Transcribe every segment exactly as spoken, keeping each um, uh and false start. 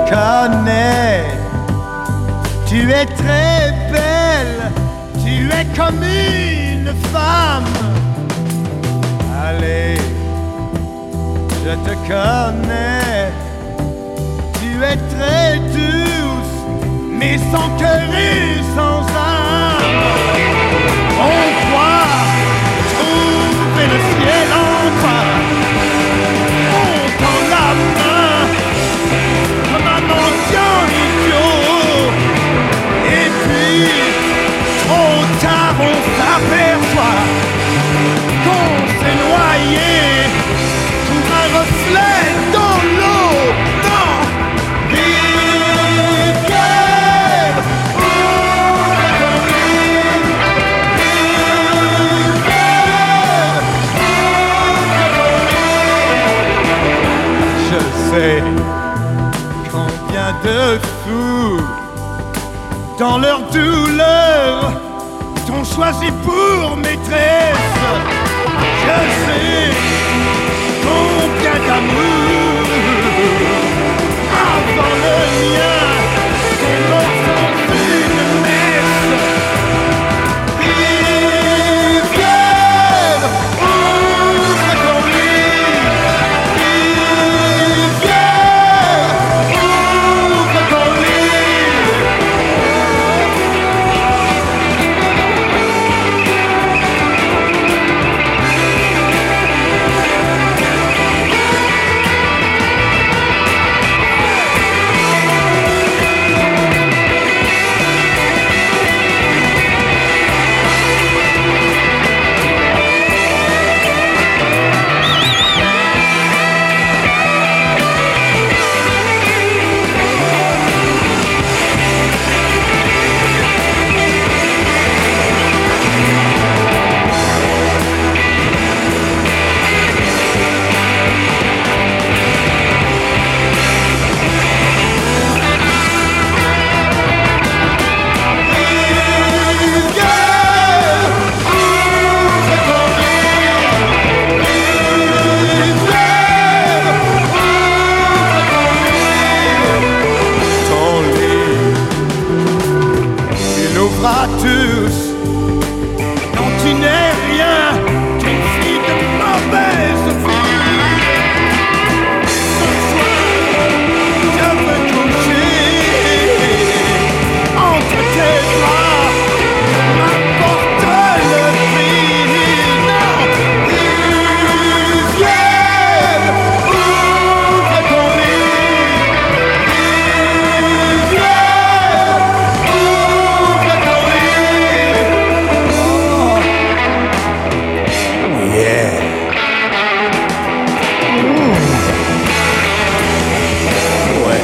connais. Tu es très belle, tu es comme une femme. Allez, je te connais. Tu es très douce, mais sans cœur et sans âme. On croit trouver le ciel en bas. On tend la main comme un mendiant idiot. Et puis, trop tard, on s'aperçoit qu'on s'est noyé sous un reflet dans l'eau. Non! Rivière, ouvre ton lit. Rivière, ouvre ton lit. Je sais combien de fous dans leur douleur t'ont choisi pour maîtresse. Je sais combien d'amour avant le mien sont morts dans une messe. Rivière, ouvre ton lit. Rivière, ouvre ton lit. À tous, non tu n'es rien qu'une fille de mauvaise vie. Ce soir, je veux coucher entre tes bras, m'apporte le prix. Non, Rivière, ouvre ton lit. Rivière, ouvre ton lit. Yeah. Mmh. Ouais.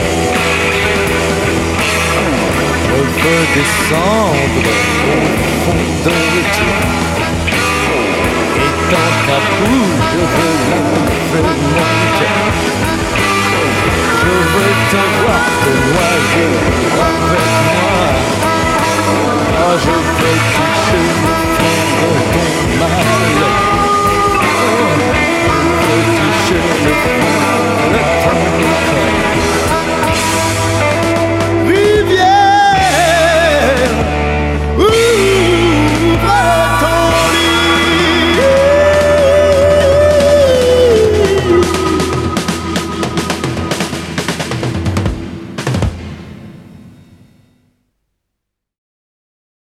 Je veux descendre au fond de l'étui. Et dans ta bouche, je veux laver mon cœur. Je veux te voir te noyer avec moi. Ah, je veux toucher le fond de ton mal.